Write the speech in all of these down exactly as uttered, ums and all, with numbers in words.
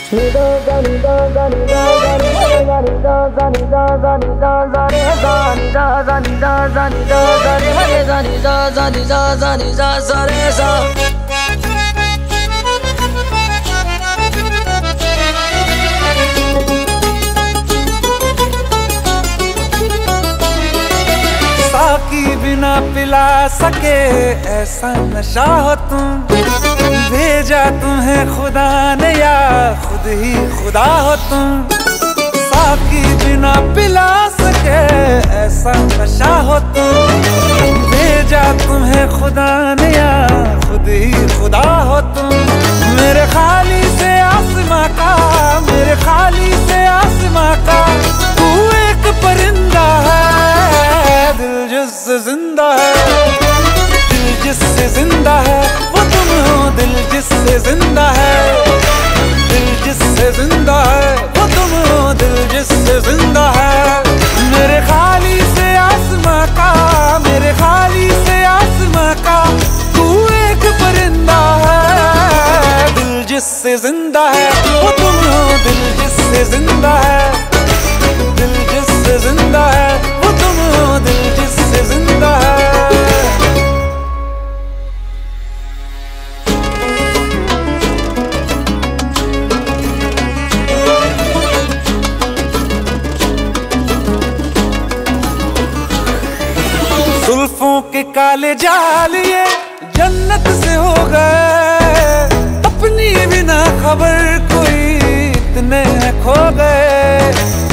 साकी बिना पिला सके ऐसा नशा हो तुम, भेजा तुम्हें खुदा ने या खुद ही खुदा हो तुम। साकी बिना पिला सके ऐसा नशा हो तुम, भेजा तुम्हें खुदा ने या खुद ही खुदा हो तुम। मेरे खाली से आसमां का, मेरे खाली से आसमां का तू एक परिंदा है। दिल जिससे जिंदा है, दिल जिससे जिंदा है वो तुम हो। दिल जिससे जिंदा है, दिल जिससे जिंदा है वो तुम हो। दिल जिससे जिंदा है। मेरे खाली से आसमां का, मेरे खाली से आसमां का तू एक परिंदा है। दिल जिससे जिंदा है वो तुम हो। दिल जिससे जिंदा है, दिल जिससे जिंदा है वो तुम हो। दिल जिससे जिंदा है। जुल्फों के काले जाल ये जन्नत से हो गए, अपनी बिना खबर कोई इतने खो गए।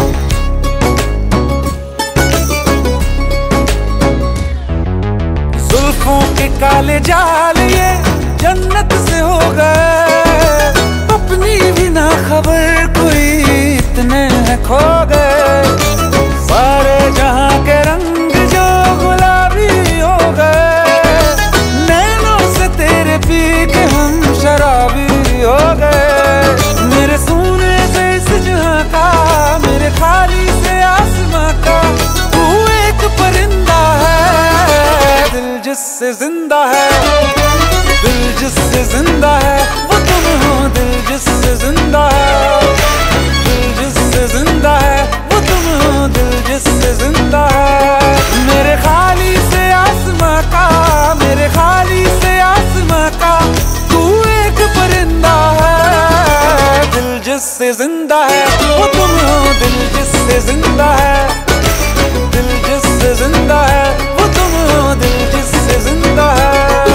जुल्फों के काले जाल ये जन्नत से हो गए, अपनी बिना खबर कोई इतने खो गए। सारे जहां के रंग जो गुलाबी हो गए, नैनों से तेरे पी के हम शराबी हो गए। मेरे सोने से इस जहां का, मेरे खाली से आसमां का तू एक परिंदा है। दिल जिससे जिंदा है, दिल जिससे जिंदा है वो तुम हो। दिल जिससे जिंदा है, दिल जिससे जिंदा है वो तुम हो। दिल जिससे जिंदा है। मेरे खाली से आसमां का, मेरे खाली से आसमां का तू एक परिंदा है। दिल जिससे जिंदा है वो तुम हो। दिल जिससे जिंदा है, दिल जिससे जिंदा है वो तुम हो। दिल जिससे जिंदा है।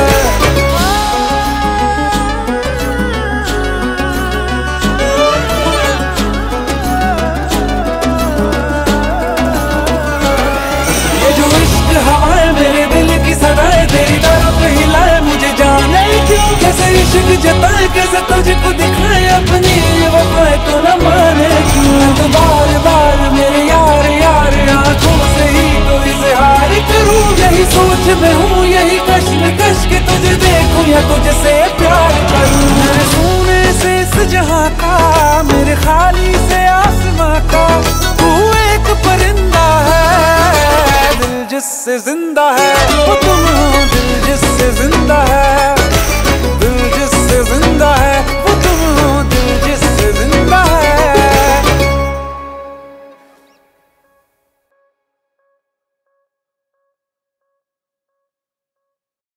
ये जो इश्क हवाएं मेरे दिल की सदाएं तेरी तरफ हिलाए, मुझे जाने क्यों कैसे इश्क जताए, कैसे तुझको दिखाए अपनी वफाएं तो न माने क्यों। तो बार बार मेरे यार यार आंखों से ही तो इज़हार करूं, यही सोच में हूँ, यही कश्मकश के तुझे देखूं या तुझसे प्यार करूं। मेरे सोने से इस जहां का, मेरे खाली से आसमां का तू एक परिंदा है। दिल जिससे जिंदा है वो